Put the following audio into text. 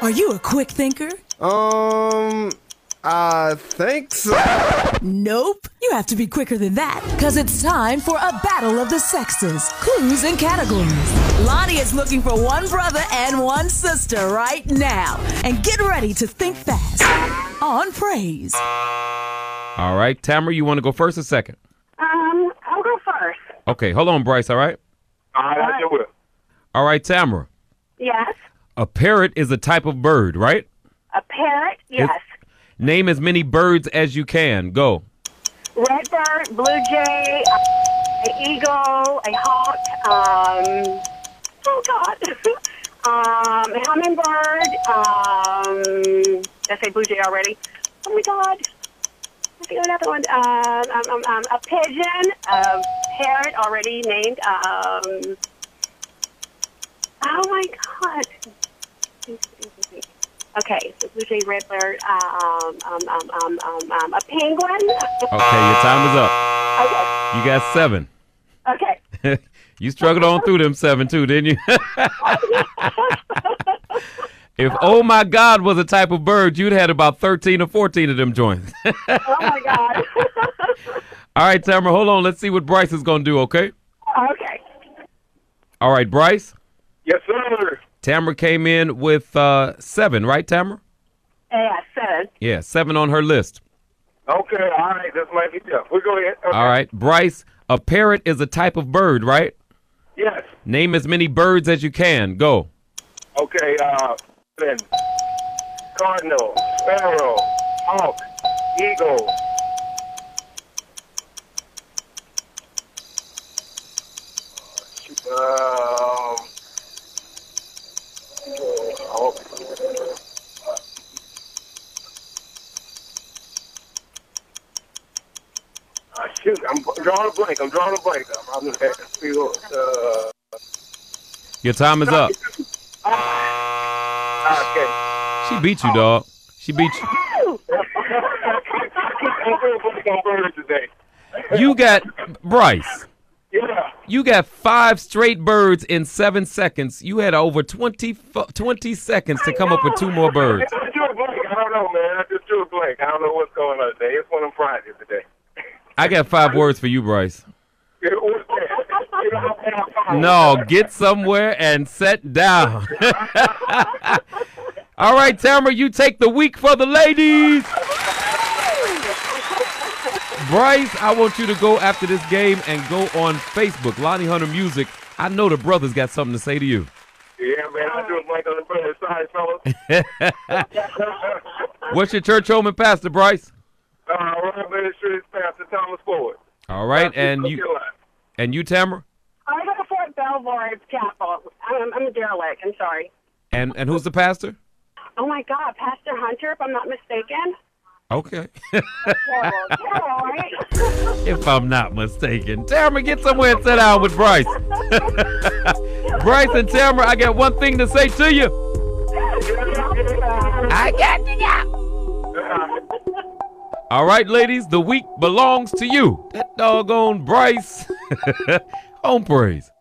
Are you a quick thinker? I think so. Nope. You have to be quicker than that, because it's time for a battle of the sexes. Clues and categories. Lonnie is looking for one brother and one sister right now. And get ready to think fast on Praise. All right, Tamara, you want to go first or second? I'll go first. Okay, hold on, Bryce, all right? All right, I will. All right, Tamara. Yes. A parrot is a type of bird, right? A parrot? Yes. Name as many birds as you can. Go. Redbird, blue jay, an eagle, a hawk, a hummingbird, did I say blue jay already? Oh my God. I think another one. A pigeon, a parrot already named, oh my God. Okay, so blue jay, redbird, a penguin. Okay, your time is up. Okay. You got 7. Okay. You struggled on through them 7 too, didn't you? If oh my God was a type of bird, you'd had about 13 or 14 of them joints. Oh my God. All right, Tamara, hold on. Let's see what Bryce is going to do, okay? Okay. All right, Bryce. Yes, sir. Tamara came in with 7, right, Tamara? Yeah, 7. Yeah, 7 on her list. Okay, all right. This might be tough. We'll go ahead. Okay. All right, Bryce, a parrot is a type of bird, right? Yes. Name as many birds as you can. Go. Okay, cardinal, sparrow, hawk, eagle. Shoot, I'm drawing a blank. I'm gonna have to feel. Your time is up. Okay. She beat you, dog. She beat you. I'm real blank on birds today. You got, Bryce, Yeah. you got 5 straight birds in 7 seconds. You had over 20 seconds to come up with 2 more birds. I just drew a blank. I don't know, man. I just drew a blank. I don't know what's going on today. It's one of Fridays today. I got 5 words for you, Bryce. What's that? No, get somewhere and sit down. All right, Tamara, you take the week for the ladies. Bryce, I want you to go after this game and go on Facebook, Lonnie Hunter Music. I know the brothers got something to say to you. Yeah, man. I drew a blank on the bird. Sorry, fellas. What's your church home and pastor, Bryce? Ron Ministries, Pastor Thomas Ford. All right, and you, Tamara? I go to Fort Belvoir Chapel. I'm a derelict. I'm sorry. And who's the pastor? Oh my God, Pastor Hunter, if I'm not mistaken. Okay. Terrible, right? If I'm not mistaken. Tamara, get somewhere and sit down with Bryce. Bryce and Tamara, I got one thing to say to you. I got to go. All right, ladies, the week belongs to you. That doggone Bryce. On Praise.